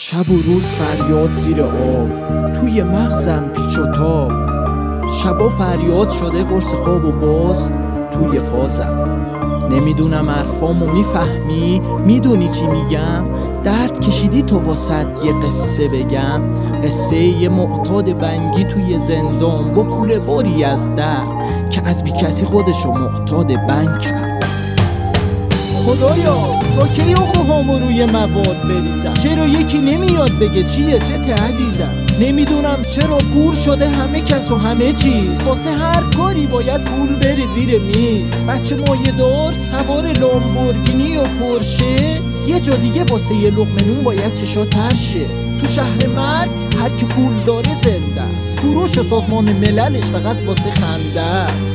شب و روز فریاد زیر آب، توی مغزم پیچ و تاب. شبا فریاد شده قرص خواب و باز توی فازم. نمیدونم حرفامو میفهمی؟ میدونی چی میگم؟ درد کشیدی تو واسد یه قصه بگم؟ قصه یه معتاد بنگی توی زندان با کوله باری از درد که از بی کسی خودشو معتاد بنگ کرد. خدایا تا کی اوقهامو روی مواد بریزم؟ چرا یکی نمیاد بگه چیه چته عزیزم؟ نمیدونم چرا کور شده همه کس و همه چیز، واسه هر کاری باید پول بره زیر میز. بچه مایه دار سوار لامبورگینی و پرشه، یه جا دیگه واسه یه لقمه نون باید چشا ترشه. تو شهر مرگ هر کی پول داره زنده است، کوروش سازمان مللش فقط واسه خنده است.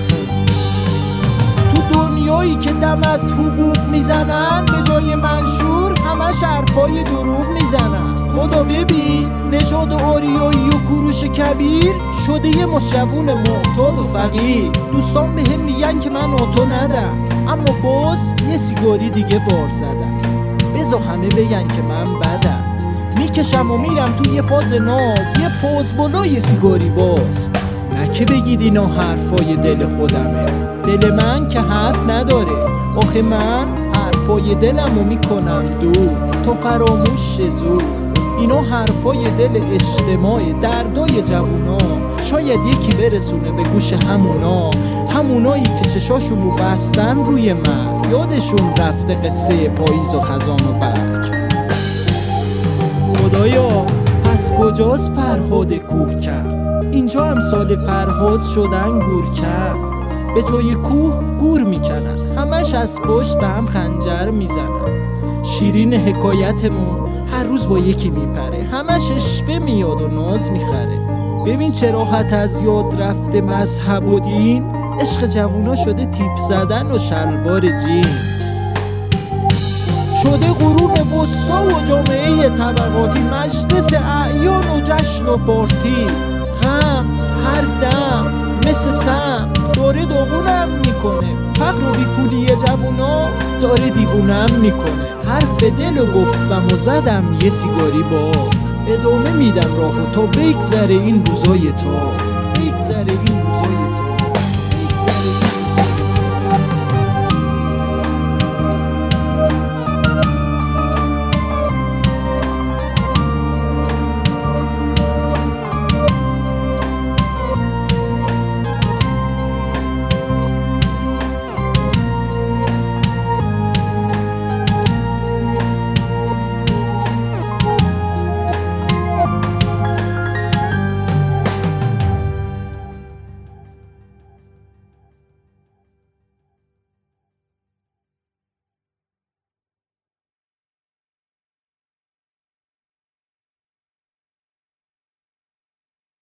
تو دنیایی که دم از حقوق میزنن، به جای منشور همش حرفای دروغ میزنن. خدا ببین نژاد آریایی و کوروش کبیر شده یه مشروون معتاد و فقیر. دوستان بهم میگن که من آتو ندم، اما باز یه سیگاری دیگه بار زدم. بذار همه بگن که من بدم، میکشم و میرم تو یه فاز ناز، یه فاز بالا یه سیگاری باز. نه که بگید اینا حرفای دل خودمه، دل من که حرف نداره. آخه من حرفای دلمو میکنم دور، تو فراموش زود. اینا حرفای دل اجتماع، دردای جوونا. شاید یکی برسونه به گوش همونایی که چشاشونو بستن روی من، یادشون رفته قصه پاییز و خزان و برگ. خدایا پس کجاست فرهاد کوه کرد؟ اینجا امثال فرهاد شدن گور کرد. به جای کوه گور میکنن، همش از پشت به هم خنجر میزنن. شیرین حکایتمون هر روز با یکی میپره، همش اشوه میاد و ناز میخره. ببین چه راحت از یاد رفته مذهب و دین، عشق جوونا شده تیپ زدن و شلوار جین. شده قرون وسطا و جامعه طبقاتی، مجلس اعیان و جشن و پارتی. غم هر دم مثل سم داره داغونم میکنه، فقر و بیپولی جوونا داره دیوونم میکنه. حرف دلو گفتم و زدم یه سیگاری با، ادامه میدم راهو تا بگذره این روزای تا.